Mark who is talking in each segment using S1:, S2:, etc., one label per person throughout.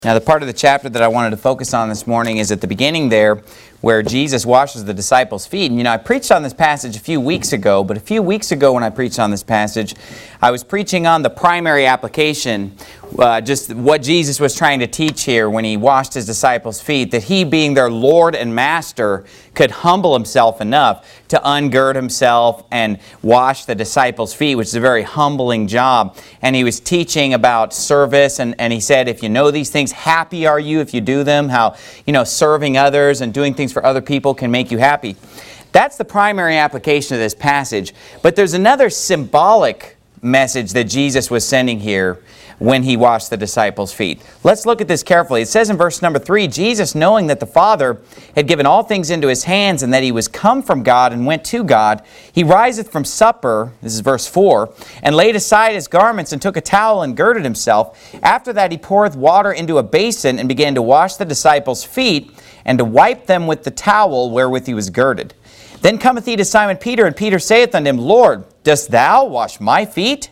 S1: Now, the part of the chapter that I wanted to focus on this morning is at the beginning there where Jesus washes the disciples' feet. And I preached on this passage a few weeks ago, but a few weeks ago when I preached on this passage, I was preaching on the primary application, just what Jesus was trying to teach here when he washed his disciples' feet, that he, being their Lord and Master, could humble himself enough to ungird himself and wash the disciples' feet, which is a very humbling job. And he was teaching about service, and he said, if you know these things, happy are you if you do them, how, serving others and doing things for other people can make you happy. That's the primary application of this passage. But there's another symbolic message that Jesus was sending here when he washed the disciples' feet. Let's look at this carefully. It says in verse number 3, Jesus, knowing that the Father had given all things into his hands and that he was come from God and went to God, he riseth from supper, this is verse 4, and laid aside his garments and took a towel and girded himself. After that he poureth water into a basin and began to wash the disciples' feet and to wipe them with the towel wherewith he was girded. Then cometh he to Simon Peter, and Peter saith unto him, Lord, dost thou wash my feet?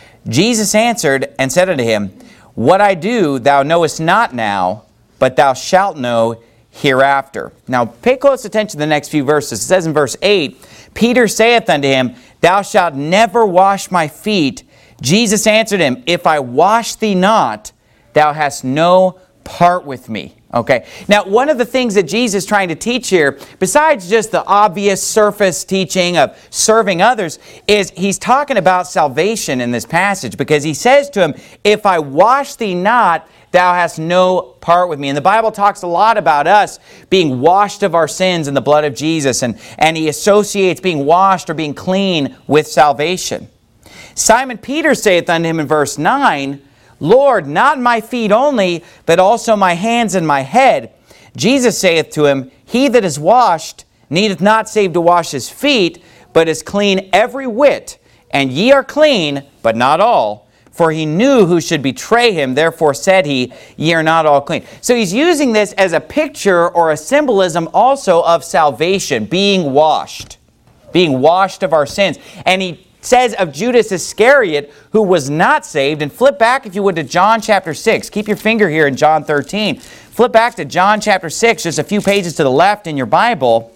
S1: Jesus answered and said unto him, What I do thou knowest not now, but thou shalt know hereafter. Now pay close attention to the next few verses. It says in verse 8, Peter saith unto him, Thou shalt never wash my feet. Jesus answered him, If I wash thee not, thou hast no part with me. Okay. Now, one of the things that Jesus is trying to teach here, besides just the obvious surface teaching of serving others, is he's talking about salvation in this passage, because he says to him, if I wash thee not, thou hast no part with me. And the Bible talks a lot about us being washed of our sins in the blood of Jesus, and he associates being washed or being clean with salvation. Simon Peter saith unto him in verse 9, Lord, not my feet only, but also my hands and my head. Jesus saith to him, He that is washed needeth not save to wash his feet, but is clean every whit. And ye are clean, but not all. For he knew who should betray him, therefore said he, Ye are not all clean. So he's using this as a picture or a symbolism also of salvation, being washed of our sins. And he says of Judas Iscariot, who was not saved. And flip back, if you would, to John chapter 6. Keep your finger here in John 13. Flip back to John chapter 6, just a few pages to the left in your Bible.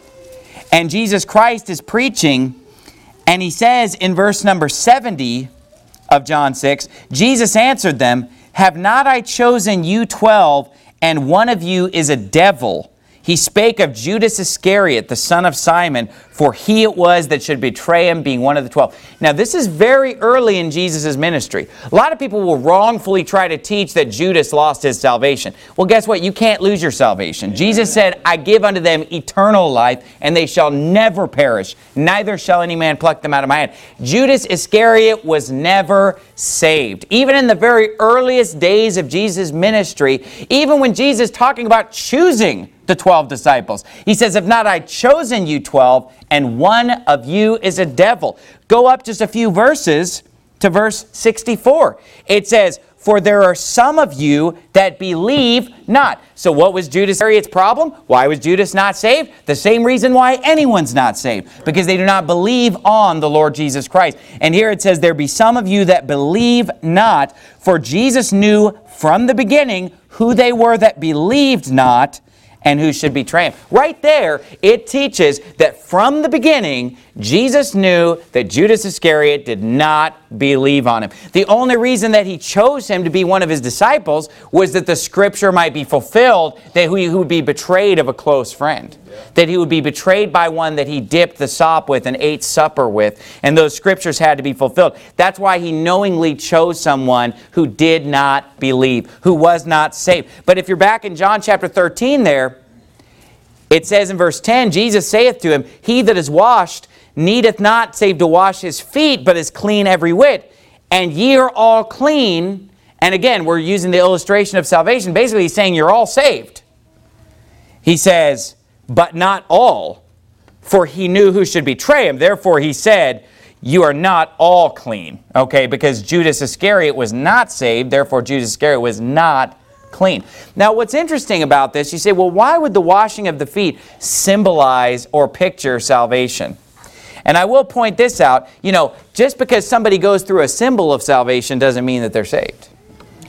S1: And Jesus Christ is preaching, and he says in verse number 70 of John 6, Jesus answered them, Have not I chosen you 12, and one of you is a devil? He spake of Judas Iscariot, the son of Simon, for he it was that should betray him, being one of the 12. Now, this is very early in Jesus' ministry. A lot of people will wrongfully try to teach that Judas lost his salvation. Well, guess what? You can't lose your salvation. Jesus said, I give unto them eternal life, and they shall never perish, neither shall any man pluck them out of my hand. Judas Iscariot was never saved. Even in the very earliest days of Jesus' ministry, even when Jesus is talking about choosing the 12 disciples. He says, Have not I chosen you 12, and one of you is a devil. Go up just a few verses to verse 64. It says, For there are some of you that believe not. So what was Judas Iscariot's problem? Why was Judas not saved? The same reason why anyone's not saved. Because they do not believe on the Lord Jesus Christ. And here it says, There be some of you that believe not. For Jesus knew from the beginning who they were that believed not, and who should betray him. Right there, it teaches that from the beginning, Jesus knew that Judas Iscariot did not believe on him. The only reason that he chose him to be one of his disciples was that the scripture might be fulfilled, that he would be betrayed of a close friend. That he would be betrayed by one that he dipped the sop with and ate supper with. And those scriptures had to be fulfilled. That's why he knowingly chose someone who did not believe, who was not saved. But if you're back in John chapter 13 there, it says in verse 10, Jesus saith to him, He that is washed needeth not save to wash his feet, but is clean every whit. And ye are all clean. And again, we're using the illustration of salvation. Basically, he's saying you're all saved. He says, but not all, for he knew who should betray him. Therefore, he said, You are not all clean. Okay, because Judas Iscariot was not saved. Therefore, Judas Iscariot was not clean. Now, what's interesting about this, you say, well, why would the washing of the feet symbolize or picture salvation? And I will point this out, just because somebody goes through a symbol of salvation doesn't mean that they're saved.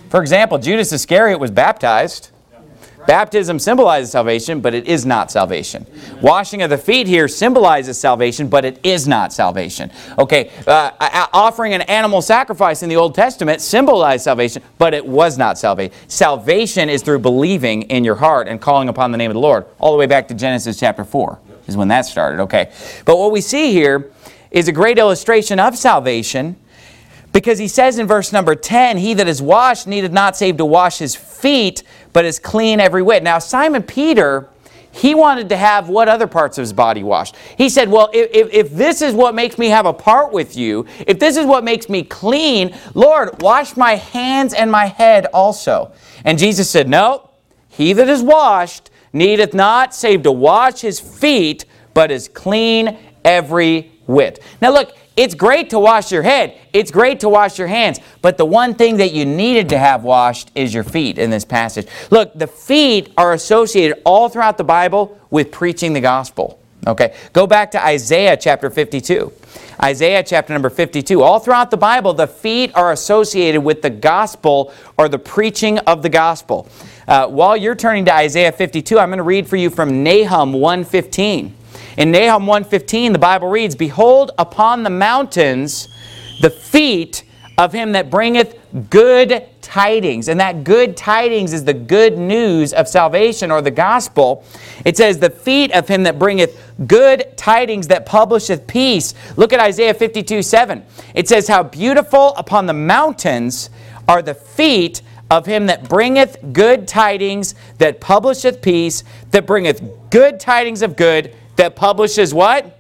S1: For example, Judas Iscariot was baptized. Baptism symbolizes salvation, but it is not salvation. Washing of the feet here symbolizes salvation, but it is not salvation. Okay, offering an animal sacrifice in the Old Testament symbolized salvation, but it was not salvation. Salvation is through believing in your heart and calling upon the name of the Lord. All the way back to Genesis chapter 4 is when that started. Okay, but what we see here is a great illustration of salvation, because he says in verse number 10, he that is washed needeth not save to wash his feet, but is clean every whit. Now Simon Peter, he wanted to have what other parts of his body washed? He said, well, if this is what makes me have a part with you, if this is what makes me clean, Lord, wash my hands and my head also. And Jesus said, no, he that is washed needeth not save to wash his feet, but is clean every whit. Now look, it's great to wash your head. It's great to wash your hands. But the one thing that you needed to have washed is your feet in this passage. Look, the feet are associated all throughout the Bible with preaching the gospel. Okay, go back to Isaiah chapter 52. Isaiah chapter number 52. All throughout the Bible, the feet are associated with the gospel or the preaching of the gospel. While you're turning to Isaiah 52, I'm going to read for you from Nahum 1:15. In Nahum 1:15, the Bible reads, behold, upon the mountains the feet of him that bringeth good tidings. And that good tidings is the good news of salvation or the gospel. It says, the feet of him that bringeth good tidings that publisheth peace. Look at Isaiah 52:7. It says, how beautiful upon the mountains are the feet of him that bringeth good tidings that publisheth peace, that bringeth good tidings of good, that publishes what?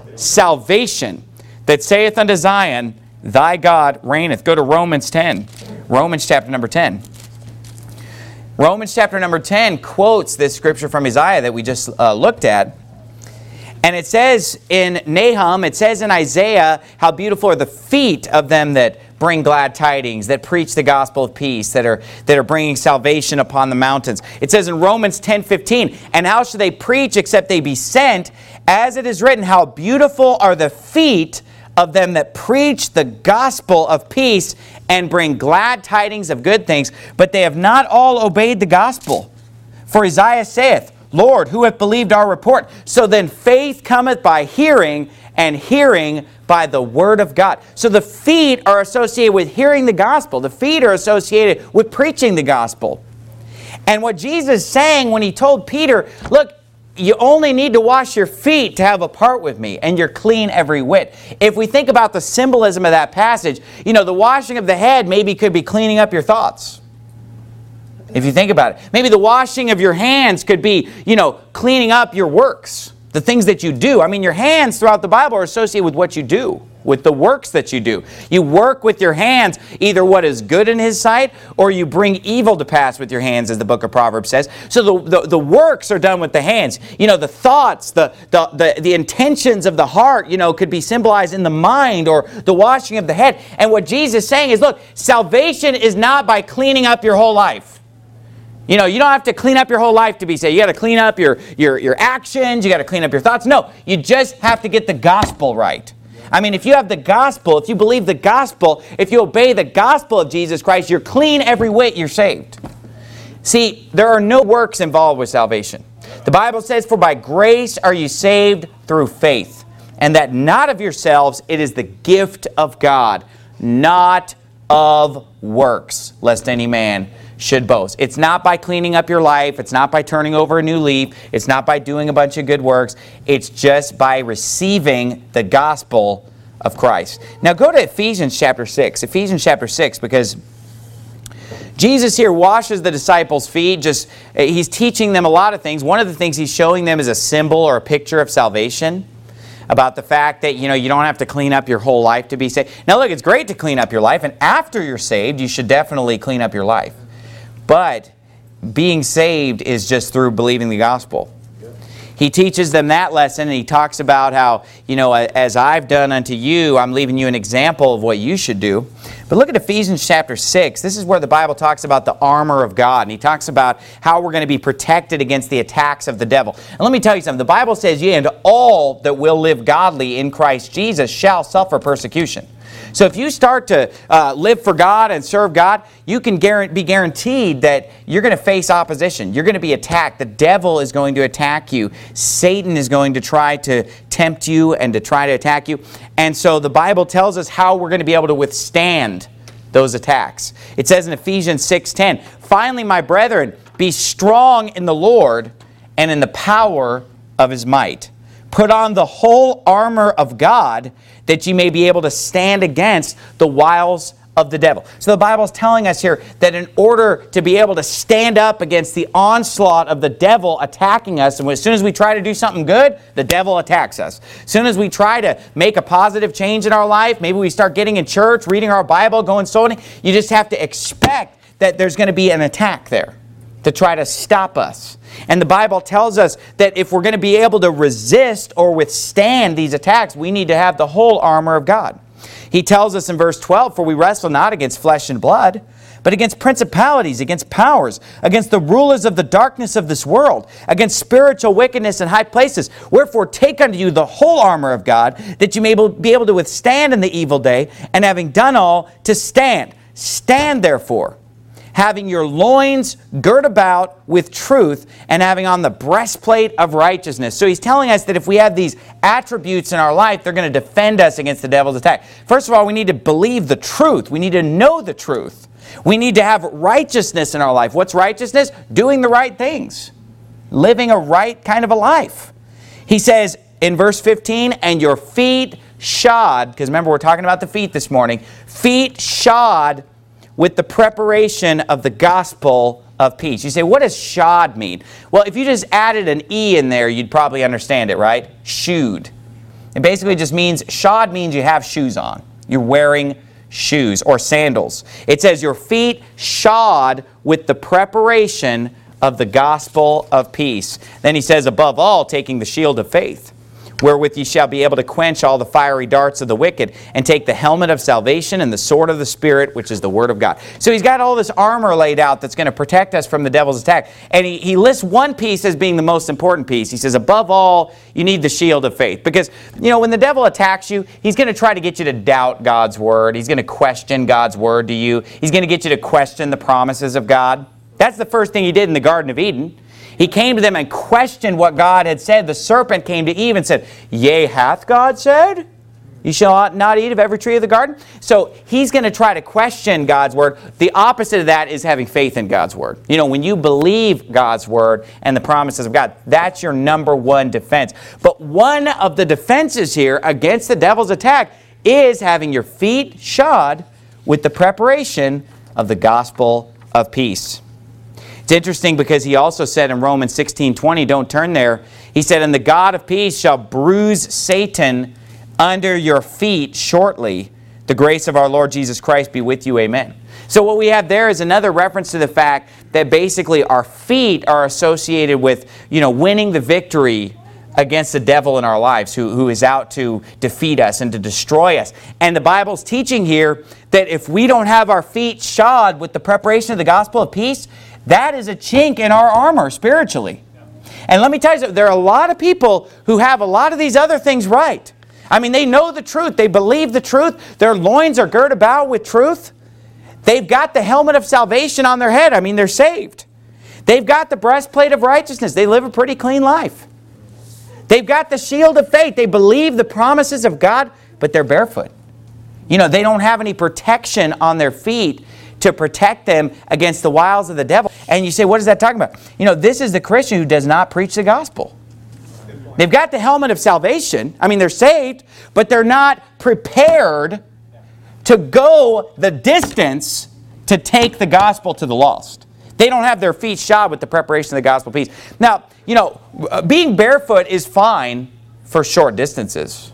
S1: Salvation. That saith unto Zion, thy God reigneth. Go to Romans 10. Romans chapter number 10. Romans chapter number 10 quotes this scripture from Isaiah that we just looked at. And it says in Nahum, it says in Isaiah, how beautiful are the feet of them that bring glad tidings, that preach the gospel of peace, that are bringing salvation upon the mountains. It says in Romans 10:15, and how shall they preach except they be sent? As it is written, how beautiful are the feet of them that preach the gospel of peace and bring glad tidings of good things. But they have not all obeyed the gospel. For Isaiah saith, Lord, who hath believed our report? So then faith cometh by hearing, and hearing by the word of God. So the feet are associated with hearing the gospel. The feet are associated with preaching the gospel. And what Jesus is saying when he told Peter, look, you only need to wash your feet to have a part with me, and you're clean every whit. If we think about the symbolism of that passage, you know, the washing of the head maybe could be cleaning up your thoughts. If you think about it. Maybe the washing of your hands could be, you know, cleaning up your works. The things that you do. I mean, your hands throughout the Bible are associated with what you do, with the works that you do. You work with your hands either what is good in His sight, or you bring evil to pass with your hands, as the book of Proverbs says. So the works are done with the hands. You know, the thoughts, the intentions of the heart, you know, could be symbolized in the mind or the washing of the head. And what Jesus is saying is, look, salvation is not by cleaning up your whole life. You know, you don't have to clean up your whole life to be saved. You got to clean up your actions. You got to clean up your thoughts. No, you just have to get the gospel right. I mean, if you have the gospel, if you believe the gospel, if you obey the gospel of Jesus Christ, you're clean every whit, you're saved. See, there are no works involved with salvation. The Bible says, for by grace are you saved through faith, and that not of yourselves, it is the gift of God, not of works, lest any man should boast. It's not by cleaning up your life. It's not by turning over a new leaf. It's not by doing a bunch of good works. It's just by receiving the gospel of Christ. Now go to Ephesians chapter 6. Ephesians chapter 6, because Jesus here washes the disciples' feet. He's teaching them a lot of things. One of the things he's showing them is a symbol or a picture of salvation, about the fact that, you know, you don't have to clean up your whole life to be saved. Now look, it's great to clean up your life, and after you're saved, you should definitely clean up your life. But being saved is just through believing the gospel. He teaches them that lesson, and he talks about how, you know, as I've done unto you, I'm leaving you an example of what you should do. But look at Ephesians chapter 6. This is where the Bible talks about the armor of God. And he talks about how we're going to be protected against the attacks of the devil. And let me tell you something. The Bible says, yea, and all that will live godly in Christ Jesus shall suffer persecution. So if you start to live for God and serve God, you can be guaranteed that you're going to face opposition. You're going to be attacked. The devil is going to attack you. Satan is going to try to tempt you and to try to attack you. And so the Bible tells us how we're going to be able to withstand those attacks. It says in Ephesians 6:10, "Finally, my brethren, be strong in the Lord and in the power of His might. Put on the whole armor of God, that ye may be able to stand against the wiles of the devil." So the Bible is telling us here that in order to be able to stand up against the onslaught of the devil attacking us, and as soon as we try to do something good, the devil attacks us. As soon as we try to make a positive change in our life, maybe we start getting in church, reading our Bible, going sowing, you just have to expect that there's going to be an attack there to try to stop us. And the Bible tells us that if we're going to be able to resist or withstand these attacks, we need to have the whole armor of God. He tells us in verse 12, "For we wrestle not against flesh and blood, but against principalities, against powers, against the rulers of the darkness of this world, against spiritual wickedness in high places. Wherefore take unto you the whole armor of God, that you may be able to withstand in the evil day, and having done all, to stand. Stand therefore, having your loins girt about with truth, and having on the breastplate of righteousness." So he's telling us that if we have these attributes in our life, they're going to defend us against the devil's attack. First of all, we need to believe the truth. We need to know the truth. We need to have righteousness in our life. What's righteousness? Doing the right things. Living a right kind of a life. He says in verse 15, "And your feet shod," because remember we're talking about the feet this morning, "feet shod with the preparation of the gospel of peace." You say, what does shod mean? Well, if you just added an E in there, you'd probably understand it, right? Shoed. It basically just means, shod means you have shoes on. You're wearing shoes or sandals. It says your feet shod with the preparation of the gospel of peace. Then he says, above all, taking the shield of faith, wherewith ye shall be able to quench all the fiery darts of the wicked, and take the helmet of salvation and the sword of the Spirit, which is the Word of God. So he's got all this armor laid out that's going to protect us from the devil's attack. And he lists one piece as being the most important piece. He says, above all, you need the shield of faith. Because, when the devil attacks you, he's going to try to get you to doubt God's Word. He's going to question God's Word to you. He's going to get you to question the promises of God. That's the first thing he did in the Garden of Eden. He came to them and questioned what God had said. The serpent came to Eve and said, "Yea, hath God said, you shall not eat of every tree of the garden?" So he's going to try to question God's Word. The opposite of that is having faith in God's Word. When you believe God's Word and the promises of God, that's your number one defense. But one of the defenses here against the devil's attack is having your feet shod with the preparation of the gospel of peace. It's interesting because he also said in Romans 16:20, don't turn there, he said, "And the God of peace shall bruise Satan under your feet shortly. The grace of our Lord Jesus Christ be with you. Amen." So what we have there is another reference to the fact that basically our feet are associated with, winning the victory against the devil in our lives who is out to defeat us and to destroy us. And the Bible's teaching here that if we don't have our feet shod with the preparation of the gospel of peace, that is a chink in our armor spiritually. And let me tell you something, there are a lot of people who have a lot of these other things right. They know the truth. They believe the truth. Their loins are girt about with truth. They've got the helmet of salvation on their head. They're saved. They've got the breastplate of righteousness. They live a pretty clean life. They've got the shield of faith. They believe the promises of God, but they're barefoot. They don't have any protection on their feet to protect them against the wiles of the devil. And you say, what is that talking about? This is the Christian who does not preach the gospel. They've got the helmet of salvation. They're saved, but they're not prepared to go the distance to take the gospel to the lost. They don't have their feet shod with the preparation of the gospel of peace. Now, being barefoot is fine for short distances.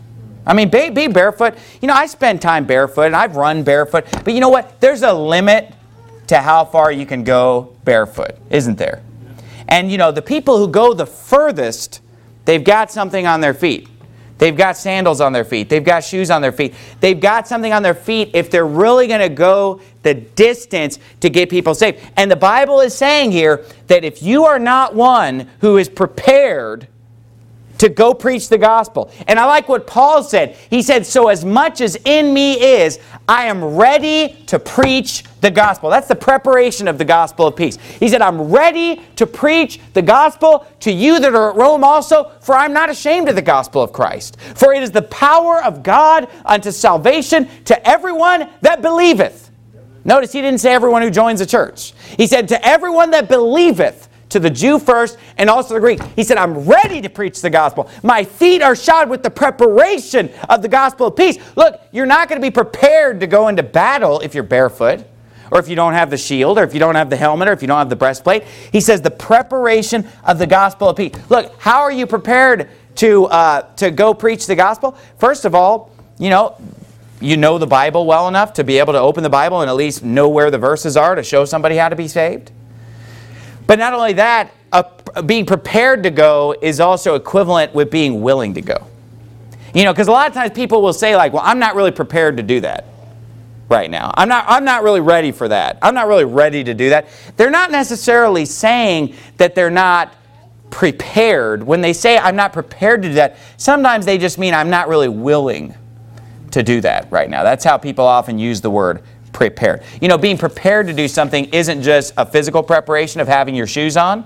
S1: Be barefoot. I spend time barefoot, and I've run barefoot. But you know what? There's a limit to how far you can go barefoot, isn't there? And, the people who go the furthest, they've got something on their feet. They've got sandals on their feet. They've got shoes on their feet. They've got something on their feet if they're really going to go the distance to get people saved. And the Bible is saying here that if you are not one who is prepared to go preach the gospel. And I like what Paul said. He said, so as much as in me is, I am ready to preach the gospel. That's the preparation of the gospel of peace. He said, I'm ready to preach the gospel to you that are at Rome also, for I'm not ashamed of the gospel of Christ. For it is the power of God unto salvation to everyone that believeth. Notice he didn't say everyone who joins the church. He said to everyone that believeth, to the Jew first and also the Greek. He said, I'm ready to preach the gospel. My feet are shod with the preparation of the gospel of peace. Look, you're not going to be prepared to go into battle if you're barefoot, or if you don't have the shield, or if you don't have the helmet, or if you don't have the breastplate. He says the preparation of the gospel of peace. Look, how are you prepared to go preach the gospel? First of all, you know the Bible well enough to be able to open the Bible and at least know where the verses are to show somebody how to be saved. But not only that, being prepared to go is also equivalent with being willing to go. Because a lot of times people will say like, well, I'm not really prepared to do that right now. I'm not really ready for that. I'm not really ready to do that. They're not necessarily saying that they're not prepared. When they say I'm not prepared to do that, sometimes they just mean I'm not really willing to do that right now. That's how people often use the word prepared. Being prepared to do something isn't just a physical preparation of having your shoes on.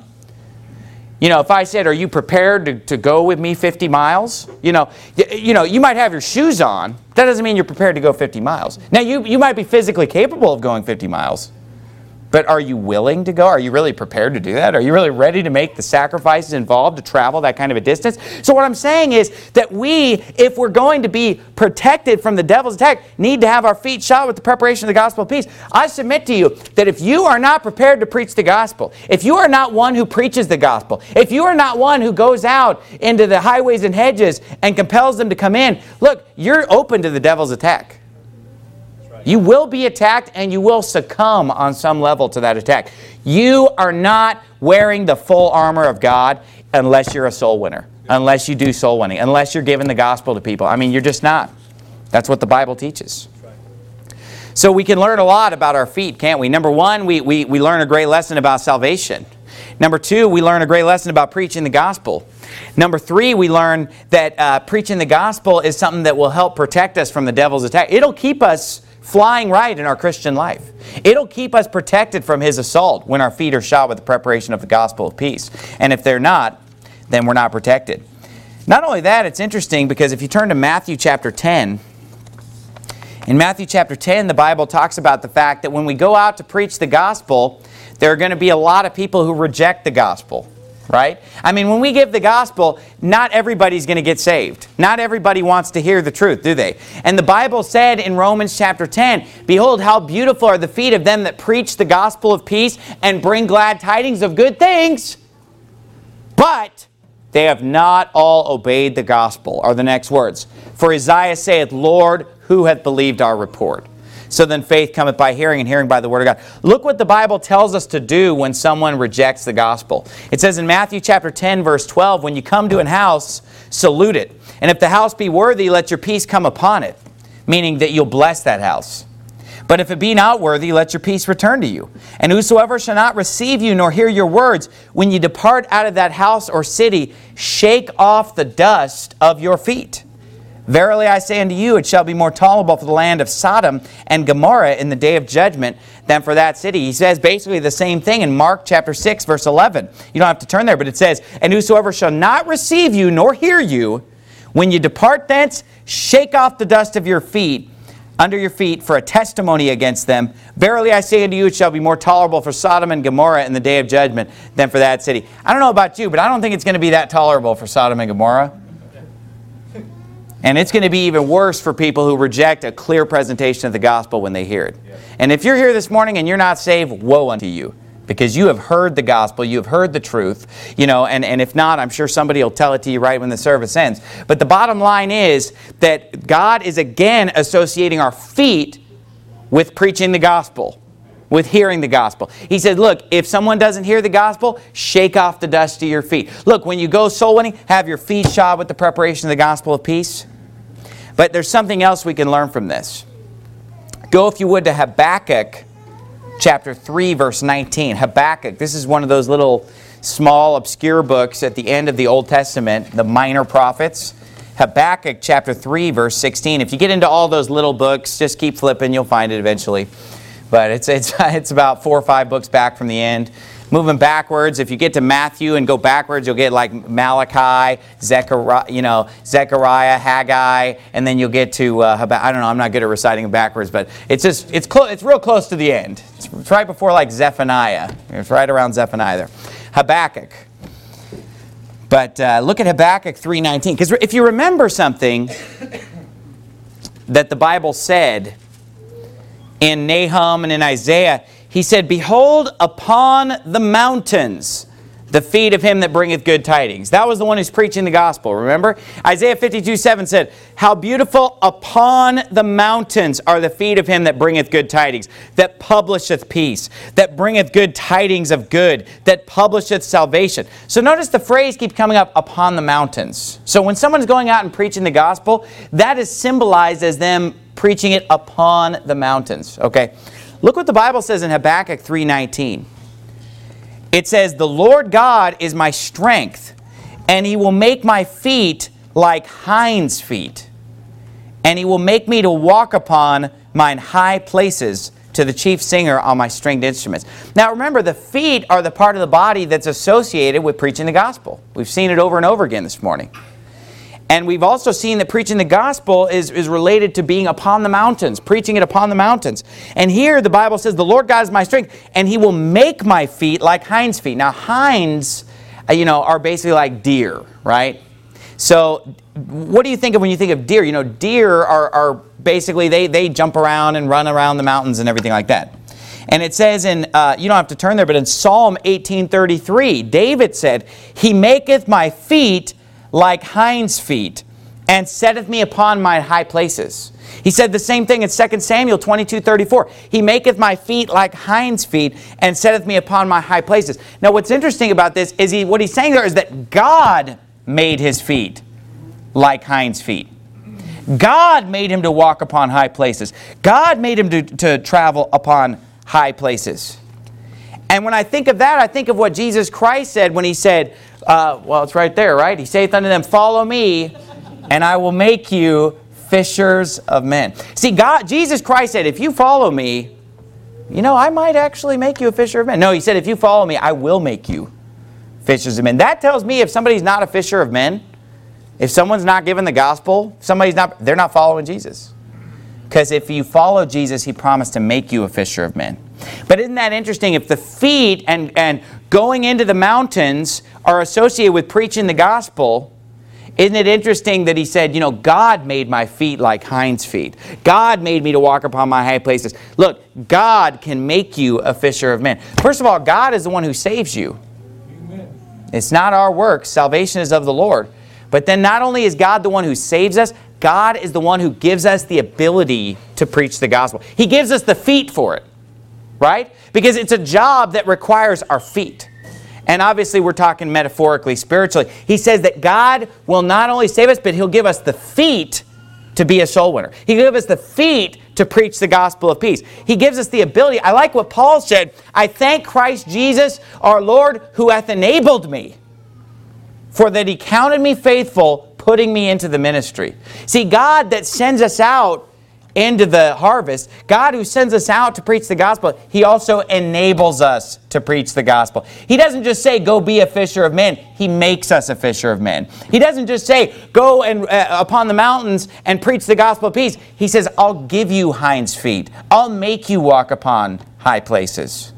S1: If I said, are you prepared to go with me 50 miles? You might have your shoes on. That doesn't mean you're prepared to go 50 miles. Now, you might be physically capable of going 50 miles. But are you willing to go? Are you really prepared to do that? Are you really ready to make the sacrifices involved to travel that kind of a distance? So what I'm saying is that we, if we're going to be protected from the devil's attack, need to have our feet shod with the preparation of the gospel of peace. I submit to you that if you are not prepared to preach the gospel, if you are not one who preaches the gospel, if you are not one who goes out into the highways and hedges and compels them to come in, look, you're open to the devil's attack. You will be attacked and you will succumb on some level to that attack. You are not wearing the full armor of God unless you're a soul winner, unless you do soul winning, unless you're giving the gospel to people. I mean, you're just not. That's what the Bible teaches. So we can learn a lot about our feet, can't we? Number one, we learn a great lesson about salvation. Number two, we learn a great lesson about preaching the gospel. Number three, we learn that preaching the gospel is something that will help protect us from the devil's attack. It'll keep us flying right in our Christian life. It'll keep us protected from his assault when our feet are shod with the preparation of the gospel of peace. And if they're not, then we're not protected. Not only that, it's interesting because if you turn to Matthew chapter 10, in Matthew chapter 10, the Bible talks about the fact that when we go out to preach the gospel, there are going to be a lot of people who reject the gospel. Right? I mean, when we give the gospel, not everybody's going to get saved. Not everybody wants to hear the truth, do they? And the Bible said in Romans chapter 10, behold, how beautiful are the feet of them that preach the gospel of peace and bring glad tidings of good things. But they have not all obeyed the gospel, are the next words. For Isaiah saith, Lord, who hath believed our report? So then faith cometh by hearing, and hearing by the word of God. Look what the Bible tells us to do when someone rejects the gospel. It says in Matthew chapter 10, verse 12, when you come to an house, salute it. And if the house be worthy, let your peace come upon it. Meaning that you'll bless that house. But if it be not worthy, let your peace return to you. And whosoever shall not receive you nor hear your words, when you depart out of that house or city, shake off the dust of your feet. Verily I say unto you, it shall be more tolerable for the land of Sodom and Gomorrah in the day of judgment than for that city. He says basically the same thing in Mark chapter 6, verse 11. You don't have to turn there, but it says, and whosoever shall not receive you nor hear you, when you depart thence, shake off the dust of your feet, under your feet, for a testimony against them. Verily I say unto you, it shall be more tolerable for Sodom and Gomorrah in the day of judgment than for that city. I don't know about you, but I don't think it's going to be that tolerable for Sodom and Gomorrah. And it's going to be even worse for people who reject a clear presentation of the gospel when they hear it. Yeah. And if you're here this morning and you're not saved, woe unto you. Because you have heard the gospel, you have heard the truth, and if not, I'm sure somebody will tell it to you right when the service ends. But the bottom line is that God is again associating our feet with preaching the gospel, with hearing the gospel. He said, look, if someone doesn't hear the gospel, shake off the dust of your feet. Look, when you go soul winning, have your feet shod with the preparation of the gospel of peace. But there's something else we can learn from this. Go, if you would, to Habakkuk chapter 3, verse 19. Habakkuk, this is one of those little small, obscure books at the end of the Old Testament, the minor prophets. Habakkuk chapter 3, verse 16. If you get into all those little books, just keep flipping, you'll find it eventually. But it's about 4 or 5 books back from the end. Moving backwards, if you get to Matthew and go backwards, you'll get like Malachi, Zechariah, Haggai, and then you'll get to Habakkuk. I don't know, I'm not good at reciting backwards, but it's real close to the end. It's right before like Zephaniah. It's right around Zephaniah there. Habakkuk. But look at Habakkuk 3:19, because if you remember something that the Bible said in Nahum and in Isaiah, he said, "Behold upon the mountains the feet of him that bringeth good tidings." That was the one who's preaching the gospel, remember? Isaiah 52:7 said, "How beautiful upon the mountains are the feet of him that bringeth good tidings, that publisheth peace, that bringeth good tidings of good, that publisheth salvation." So notice the phrase keeps coming up, upon the mountains. So when someone's going out and preaching the gospel, that is symbolized as them preaching it upon the mountains. Okay, look what the Bible says in Habakkuk 3:19. It says, "The Lord God is my strength, and he will make my feet like hinds' feet, and he will make me to walk upon mine high places, to the chief singer on my stringed instruments." Now remember, the feet are the part of the body that's associated with preaching the gospel. We've seen it over and over again this morning. And we've also seen that preaching the gospel is related to being upon the mountains, preaching it upon the mountains. And here the Bible says, "The Lord God is my strength, and he will make my feet like hinds' feet." Now hinds, are basically like deer, right? So what do you think of when you think of deer? Deer are basically, they jump around and run around the mountains and everything like that. And it says in, you don't have to turn there, but in Psalm 18:33, David said, "He maketh my feet like hinds' feet, and setteth me upon my high places." He said the same thing in 2 Samuel 22:34. "He maketh my feet like hinds' feet, and setteth me upon my high places." Now what's interesting about this is what he's saying there is that God made his feet like hinds' feet. God made him to walk upon high places. God made him to travel upon high places. And when I think of that, I think of what Jesus Christ said when he said, it's right there, right? He saith unto them, "Follow me, and I will make you fishers of men." See, Jesus Christ said, if you follow me, I might actually make you a fisher of men. No, he said, if you follow me, I will make you fishers of men. That tells me if somebody's not a fisher of men, if someone's not given the gospel, they're not following Jesus. Because if you follow Jesus, he promised to make you a fisher of men. But isn't that interesting? If the feet and going into the mountains are associated with preaching the gospel, isn't it interesting that he said, God made my feet like hinds' feet. God made me to walk upon my high places. Look, God can make you a fisher of men. First of all, God is the one who saves you. Amen. It's not our works. Salvation is of the Lord. But then not only is God the one who saves us, God is the one who gives us the ability to preach the gospel. He gives us the feet for it. Right? Because it's a job that requires our feet. And obviously we're talking metaphorically, spiritually. He says that God will not only save us, but he'll give us the feet to be a soul winner. He'll give us the feet to preach the gospel of peace. He gives us the ability. I like what Paul said, "I thank Christ Jesus our Lord, who hath enabled me, for that he counted me faithful, putting me into the ministry." See, God that sends us out into the harvest, God who sends us out to preach the gospel, he also enables us to preach the gospel. He doesn't just say, "Go be a fisher of men." He makes us a fisher of men. He doesn't just say, "Go and upon the mountains and preach the gospel of peace." He says, "I'll give you hinds' feet. I'll make you walk upon high places."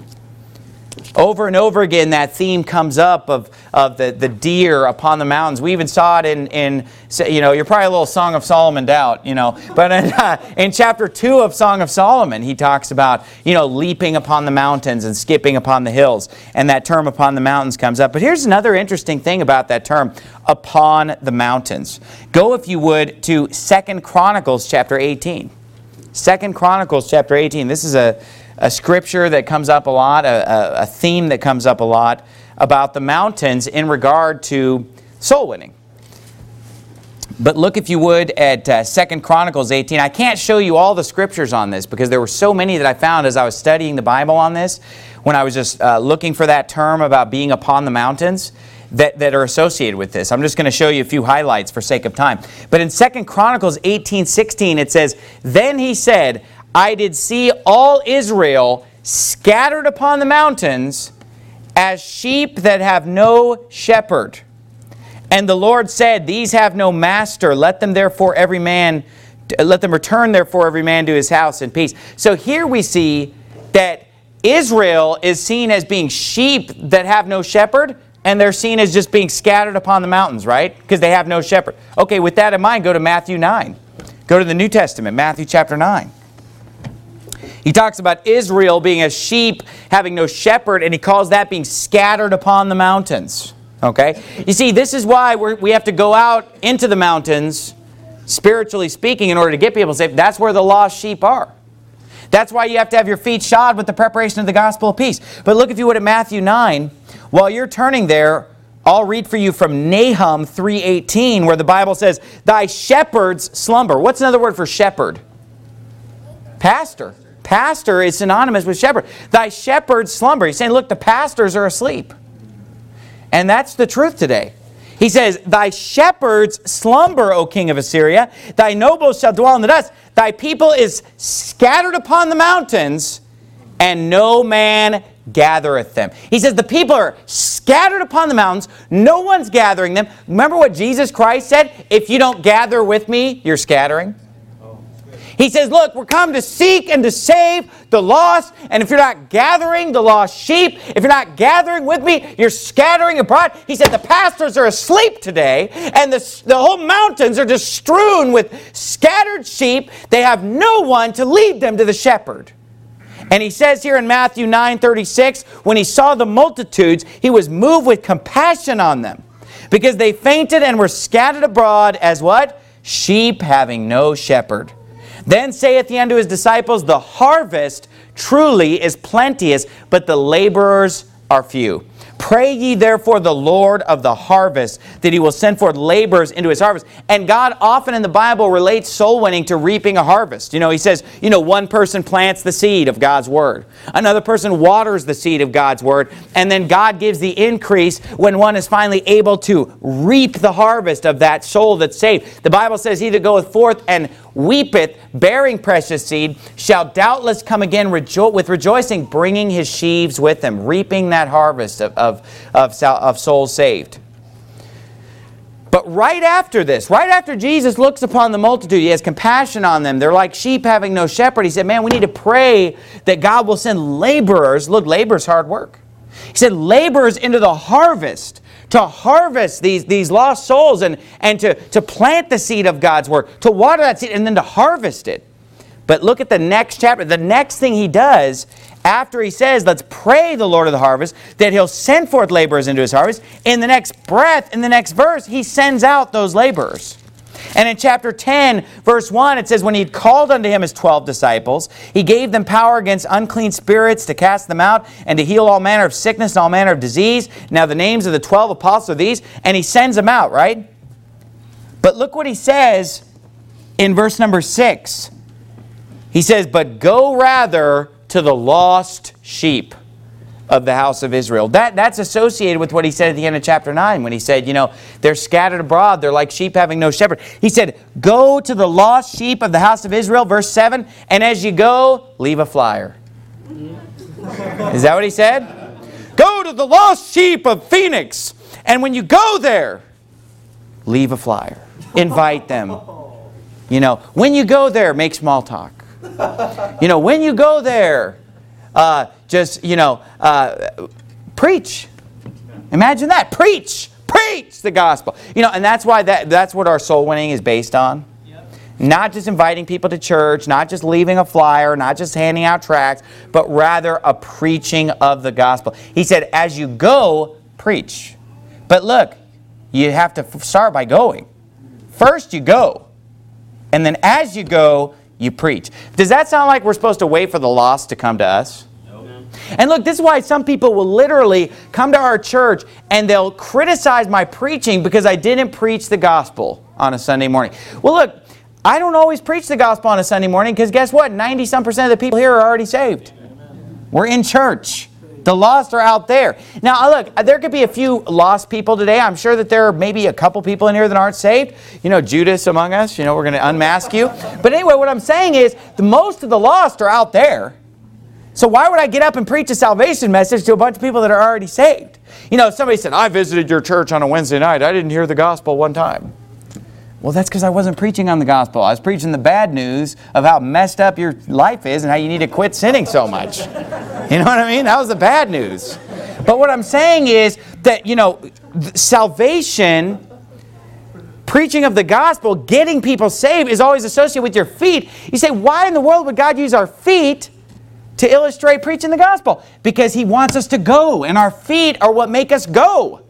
S1: Over and over again, that theme comes up of the deer upon the mountains. We even saw it in you're probably a little Song of Solomon out, But in chapter 2 of Song of Solomon, he talks about, leaping upon the mountains and skipping upon the hills. And that term upon the mountains comes up. But here's another interesting thing about that term, upon the mountains. Go, if you would, to 2 Chronicles chapter 18. 2 Chronicles chapter 18. This is a scripture that comes up a lot, a theme that comes up a lot about the mountains in regard to soul winning. But look, if you would, at 2 Chronicles 18. I can't show you all the scriptures on this because there were so many that I found as I was studying the Bible on this, when I was just looking for that term about being upon the mountains that are associated with this. I'm just going to show you a few highlights for sake of time. But in 2 Chronicles 18:16, it says, "Then he said, I did see all Israel scattered upon the mountains as sheep that have no shepherd. And the Lord said, These have no master. Let them return therefore every man to his house in peace." So here we see that Israel is seen as being sheep that have no shepherd, and they're seen as just being scattered upon the mountains, right? Because they have no shepherd. Okay, with that in mind, go to Matthew 9. Go to the New Testament, Matthew chapter 9. He talks about Israel being a sheep, having no shepherd, and he calls that being scattered upon the mountains. Okay? You see, this is why we have to go out into the mountains, spiritually speaking, in order to get people saved. That's where the lost sheep are. That's why you have to have your feet shod with the preparation of the gospel of peace. But look, if you would, at Matthew 9. While you're turning there, I'll read for you from Nahum 3:18, where the Bible says, "Thy shepherds slumber." What's another word for shepherd? Pastor. Pastor is synonymous with shepherd. "Thy shepherds slumber." He's saying, look, the pastors are asleep. And that's the truth today. He says, "Thy shepherds slumber, O king of Assyria. Thy nobles shall dwell in the dust. Thy people is scattered upon the mountains, and no man gathereth them." He says the people are scattered upon the mountains. No one's gathering them. Remember what Jesus Christ said? If you don't gather with me, you're scattering. He says, look, we're come to seek and to save the lost. And if you're not gathering the lost sheep, if you're not gathering with me, you're scattering abroad. He said the pastors are asleep today, and the whole mountains are just strewn with scattered sheep. They have no one to lead them to the shepherd. And he says here in Matthew 9:36, when he saw the multitudes, he was moved with compassion on them, because they fainted and were scattered abroad as what? Sheep having no shepherd. Then saith he unto his disciples, The harvest truly is plenteous, but the laborers are few. Pray ye therefore the Lord of the harvest, that he will send forth laborers into his harvest. And God often in the Bible relates soul winning to reaping a harvest. He says, one person plants the seed of God's word. Another person waters the seed of God's word. And then God gives the increase when one is finally able to reap the harvest of that soul that's saved. The Bible says, He that goeth forth and weepeth, bearing precious seed, shall doubtless come again with rejoicing, bringing his sheaves with him, reaping that harvest of souls saved. But right after this, right after Jesus looks upon the multitude, he has compassion on them. They're like sheep having no shepherd. He said, man, we need to pray that God will send laborers. Look, labor's hard work. He said, laborers into the harvest, to harvest these lost souls and to plant the seed of God's word, to water that seed, and then to harvest it. But look at the next chapter. The next thing he does, after he says, let's pray the Lord of the harvest, that he'll send forth laborers into his harvest, in the next breath, in the next verse, he sends out those laborers. And in chapter 10, verse 1, it says, when he had called unto him his 12 disciples, he gave them power against unclean spirits to cast them out, and to heal all manner of sickness and all manner of disease. Now the names of the 12 apostles are these, and he sends them out, right? But look what he says in verse number 6. He says, but go rather to the lost sheep of the house of Israel. That's associated with what he said at the end of chapter 9 when he said, they're scattered abroad. They're like sheep having no shepherd. He said, go to the lost sheep of the house of Israel, verse 7, and as you go, leave a flyer. Is that what he said? Go to the lost sheep of Phoenix, and when you go there, leave a flyer. Invite them. When you go there, make small talk. When you go there, preach. Imagine that. Preach the gospel. And that's why that's what our soul winning is based on. Yep. Not just inviting people to church, not just leaving a flyer, not just handing out tracts, but rather a preaching of the gospel. He said, as you go, preach. But look, you have to start by going. First you go, and then as you go, you preach. Does that sound like we're supposed to wait for the lost to come to us? And look, this is why some people will literally come to our church and they'll criticize my preaching because I didn't preach the gospel on a Sunday morning. Well, look, I don't always preach the gospel on a Sunday morning because guess what? 90-some% of the people here are already saved. We're in church. The lost are out there. Now, look, there could be a few lost people today. I'm sure that there are maybe a couple people in here that aren't saved. You know, Judas among us. You know, we're going to unmask you. But anyway, what I'm saying is most of the lost are out there. So why would I get up and preach a salvation message to a bunch of people that are already saved? You know, if somebody said, I visited your church on a Wednesday night. I didn't hear the gospel one time. Well, that's because I wasn't preaching on the gospel. I was preaching the bad news of how messed up your life is and how you need to quit sinning so much. You know what I mean? That was the bad news. But what I'm saying is that, you know, salvation, preaching of the gospel, getting people saved is always associated with your feet. You say, why in the world would God use our feet to illustrate preaching the gospel? Because He wants us to go, and our feet are what make us go.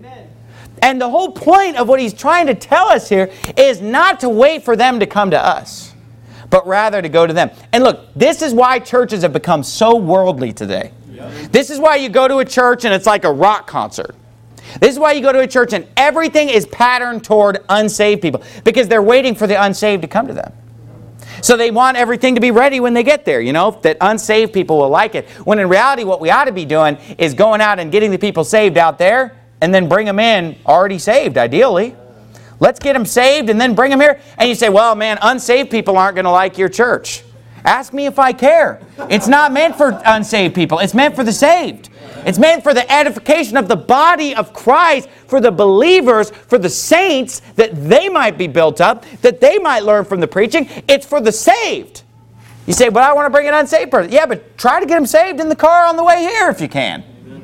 S1: And the whole point of what He's trying to tell us here is not to wait for them to come to us, but rather to go to them. And look, this is why churches have become so worldly today. This is why you go to a church and it's like a rock concert. This is why you go to a church and everything is patterned toward unsaved people, because they're waiting for the unsaved to come to them. So they want everything to be ready when they get there, you know, that unsaved people will like it. When in reality what we ought to be doing is going out and getting the people saved out there, and then bring them in already saved, ideally. Let's get them saved and then bring them here. And you say, well, man, unsaved people aren't going to like your church. Ask me if I care. It's not meant for unsaved people. It's meant for the saved. It's meant for the edification of the body of Christ, for the believers, for the saints, that they might be built up, that they might learn from the preaching. It's for the saved. You say, but I want to bring an unsaved person. Yeah, but try to get them saved in the car on the way here if you can.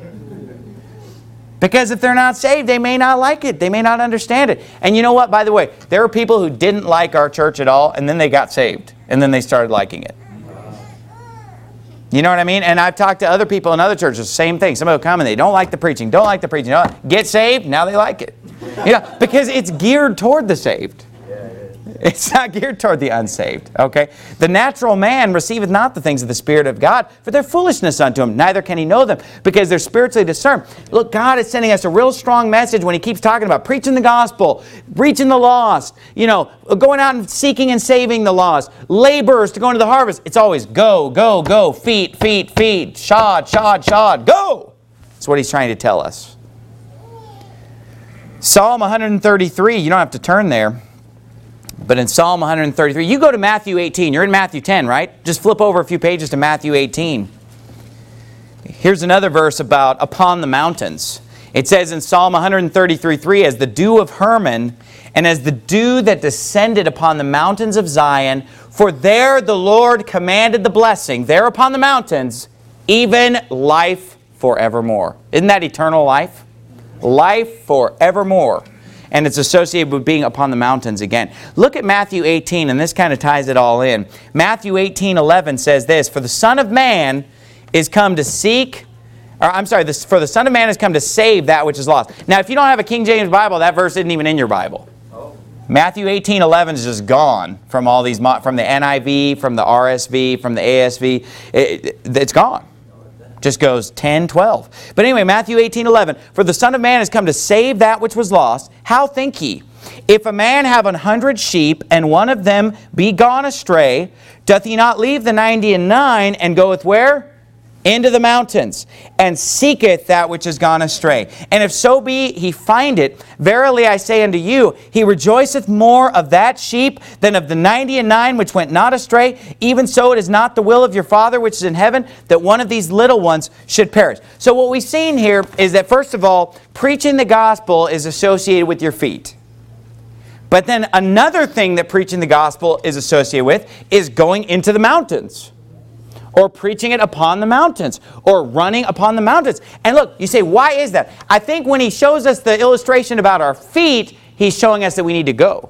S1: Because if they're not saved, they may not like it. They may not understand it. And you know what, by the way, there were people who didn't like our church at all, and then they got saved. And then they started liking it. You know what I mean? And I've talked to other people in other churches, same thing. Somebody will come and they don't like the preaching, don't like the preaching. Get saved, now they like it. You know, because it's geared toward the saved. It's not geared toward the unsaved, okay? The natural man receiveth not the things of the Spirit of God, for they're foolishness unto him. Neither can he know them, because they're spiritually discerned. Look, God is sending us a real strong message when He keeps talking about preaching the gospel, reaching the lost, you know, going out and seeking and saving the lost, laborers to go into the harvest. It's always go, go, go, feet, feet, feet, shod, shod, shod, go. That's what He's trying to tell us. Psalm 133, you don't have to turn there. But in Psalm 133, you go to Matthew 18. You're in Matthew 10, right? Just flip over a few pages to Matthew 18. Here's another verse about upon the mountains. It says in Psalm 133:3, as the dew of Hermon, and as the dew that descended upon the mountains of Zion, for there the Lord commanded the blessing, there upon the mountains, even life forevermore. Isn't that eternal life? Life forevermore. And it's associated with being upon the mountains again. Look at Matthew 18, and this kind of ties it all in. Matthew 18:11 says this, for the Son of Man is come to seek, for the Son of Man has come to save that which is lost. Now, if you don't have a King James Bible, that verse isn't even in your Bible. Matthew 18:11 is just gone from all these, from the NIV, from the RSV, from the ASV. It's gone. Just goes 10, 12. But anyway, Matthew 18:11. For the Son of Man has come to save that which was lost. How think ye? If a man have 100 sheep, and one of them be gone astray, doth he not leave the 99 and goeth where? Into the mountains, and seeketh that which is gone astray. And if so be he find it, verily I say unto you, he rejoiceth more of that sheep than of the 99 which went not astray. Even so it is not the will of your Father which is in heaven, that one of these little ones should perish. So what we've seen here is that, first of all, preaching the gospel is associated with your feet. But then another thing that preaching the gospel is associated with is going into the mountains, or preaching it upon the mountains, or running upon the mountains. And look, you say, why is that? I think when he shows us the illustration about our feet, he's showing us that we need to go.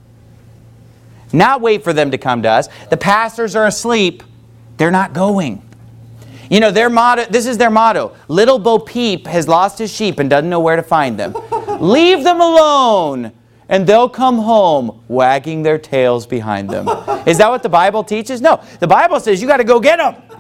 S1: Not wait for them to come to us. The pastors are asleep. They're not going. You know, their motto, this is their motto. Little Bo Peep has lost his sheep and doesn't know where to find them. Leave them alone, and they'll come home wagging their tails behind them. Is that what the Bible teaches? No. The Bible says you got to go get them.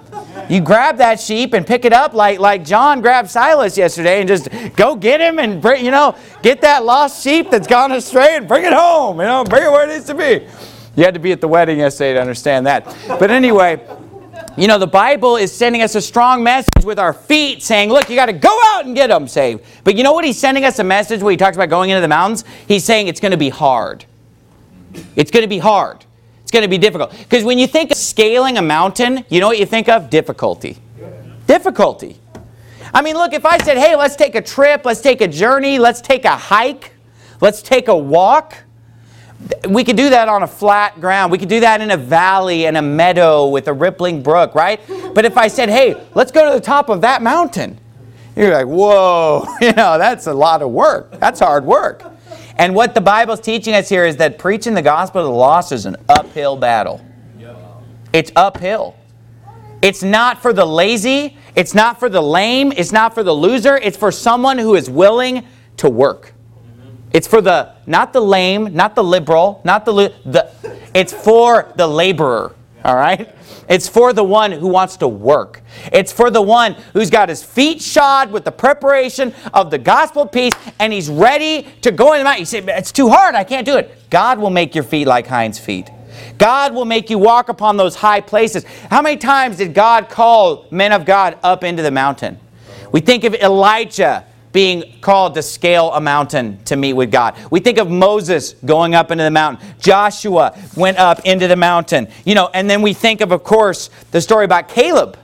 S1: You grab that sheep and pick it up like John grabbed Silas yesterday and just go get him and bring, get that lost sheep that's gone astray and bring it home. Bring it where it needs to be. You had to be at the wedding yesterday to understand that. But anyway, the Bible is sending us a strong message with our feet saying, look, you got to go out and get them saved. But you know what he's sending us a message where he talks about going into the mountains? He's saying it's going to be hard. It's going to be hard. It's going to be difficult. Because when you think of scaling a mountain, you know what you think of? Difficulty. Difficulty. I mean, look, if I said, hey, let's take a trip, let's take a journey, let's take a hike, let's take a walk. We could do that on a flat ground. We could do that in a valley and a meadow with a rippling brook, right? But if I said, hey, let's go to the top of that mountain, you're like, whoa, that's a lot of work. That's hard work. And what the Bible's teaching us here is that preaching the gospel to the lost is an uphill battle. It's uphill. It's not for the lazy. It's not for the lame. It's not for the loser. It's for someone who is willing to work. It's for not the lame, not the liberal, it's for the laborer, all right? It's for the one who wants to work. It's for the one who's got his feet shod with the preparation of the gospel of peace, and he's ready to go in the mountain. You say, it's too hard, I can't do it. God will make your feet like hinds' feet. God will make you walk upon those high places. How many times did God call men of God up into the mountain? We think of Elijah being called to scale a mountain to meet with God. We think of Moses going up into the mountain. Joshua went up into the mountain. And then we think of course, the story about Caleb.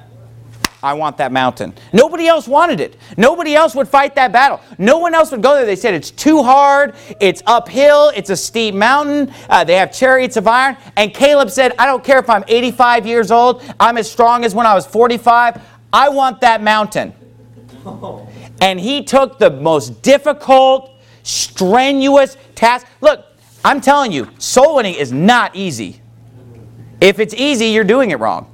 S1: I want that mountain. Nobody else wanted it. Nobody else would fight that battle. No one else would go there. They said it's too hard. It's uphill. It's a steep mountain. They have chariots of iron. And Caleb said, I don't care if I'm 85 years old. I'm as strong as when I was 45. I want that mountain. And he took the most difficult, strenuous task. Look, I'm telling you, soul winning is not easy. If it's easy, you're doing it wrong.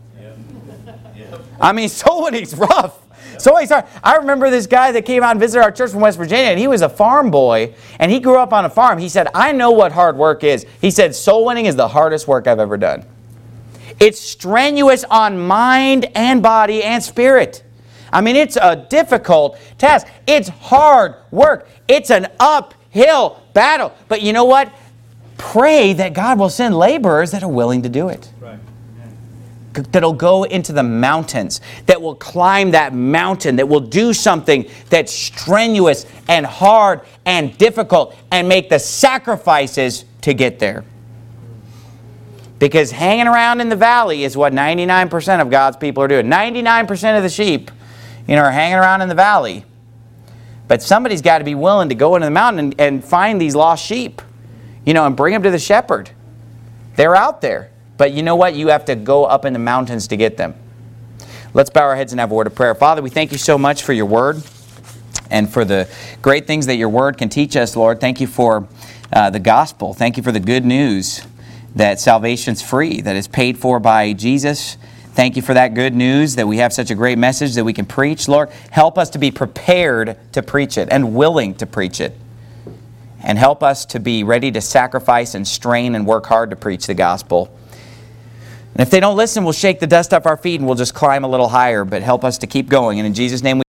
S1: I mean, soul winning's rough. I remember this guy that came out and visited our church from West Virginia, and he was a farm boy, and he grew up on a farm. He said, I know what hard work is. He said, soul winning is the hardest work I've ever done. It's strenuous on mind and body and spirit. I mean, it's a difficult task. It's hard work. It's an uphill battle. But you know what? Pray that God will send laborers that are willing to do it. Right. That'll go into the mountains, that will climb that mountain, that will do something that's strenuous and hard and difficult and make the sacrifices to get there. Because hanging around in the valley is what 99% of God's people are doing. 99% of the sheep are hanging around in the valley. But somebody's got to be willing to go into the mountain and find these lost sheep, and bring them to the shepherd. They're out there. But you know what? You have to go up in the mountains to get them. Let's bow our heads and have a word of prayer. Father, we thank you so much for your word and for the great things that your word can teach us, Lord. Thank you for the gospel. Thank you for the good news that salvation's free, that is paid for by Jesus. Thank you for that good news, that we have such a great message that we can preach. Lord, help us to be prepared to preach it and willing to preach it. And help us to be ready to sacrifice and strain and work hard to preach the gospel. And if they don't listen, we'll shake the dust off our feet and we'll just climb a little higher. But help us to keep going. And in Jesus' name we